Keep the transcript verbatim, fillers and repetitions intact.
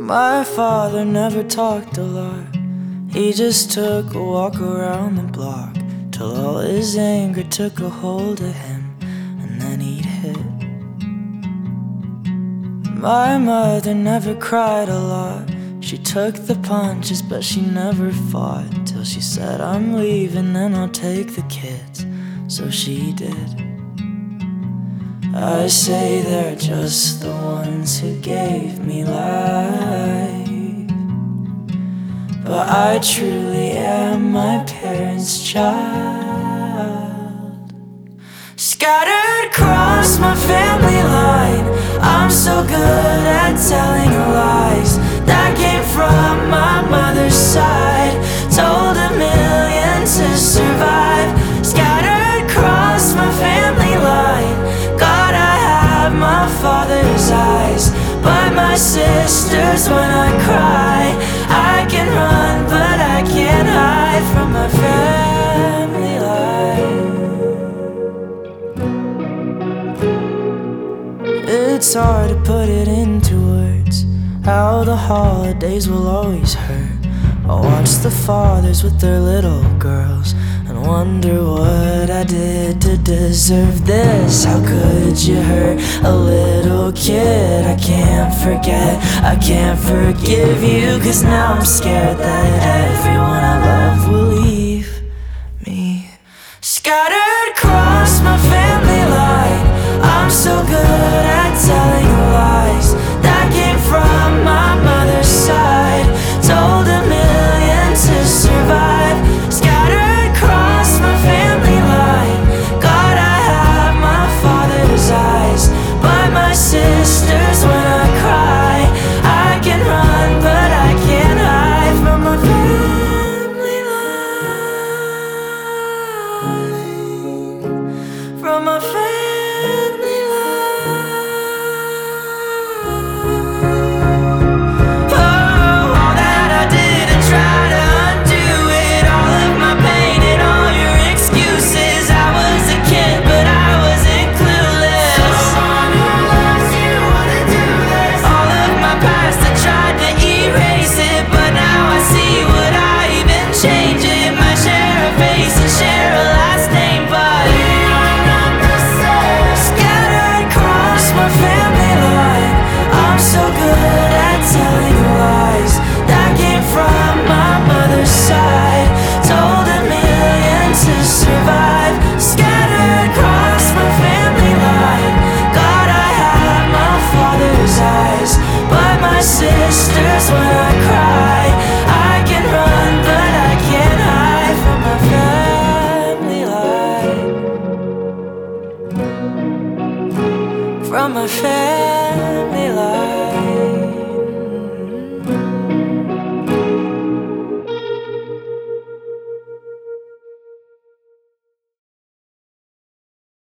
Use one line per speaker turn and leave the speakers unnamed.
My father never talked a lot. He just took a walk around the block till all his anger took a hold of him, and then he'd hit. My mother never cried a lot. She took the punches, but she never fought, till she said, "I'm leaving and I'll take the kids." So she did. I say they're just the ones who gave me life, but I truly am my parents' child. Scattered across my family line, I'm so good at telling lies. That came from my mother's side. Told a million to survive. Scattered across my family line. God, I have my father's eyes, but my sisters when I cry. I can run, but I can't hide from my family life. It's hard to put it into words, how the holidays will always hurt. I watch the fathers with their little girls and wonder what I did to deserve this. How could you hurt a little kid? I can't forget, I can't forgive you, 'cause now I'm scared that everyone I love will leave me. Scattered across my family line, I'm so good at telling lies. That came from my mother's side. Told a million to survive. Scattered across my family line. God, I have my father's eyes, but my sisters when I cry. I can run, but I can't hide from my family line. From my family line. Oh, all that I did to try to undo it, all of my pain and all your excuses. I was a kid, but I wasn't clueless. Someone who loves you wanna do this. All of my past, I tried to erase it, but now I see, would I even change it? My share of face and share a last name, but we are not the same. Scattered across my family line, I'm so good at telling lies. That came from my mother's side. Told a million to survive. Scattered across my family line. God, I have my father's eyes, but my sisters when I cry. I can run, but I can't hide from my family life. From my family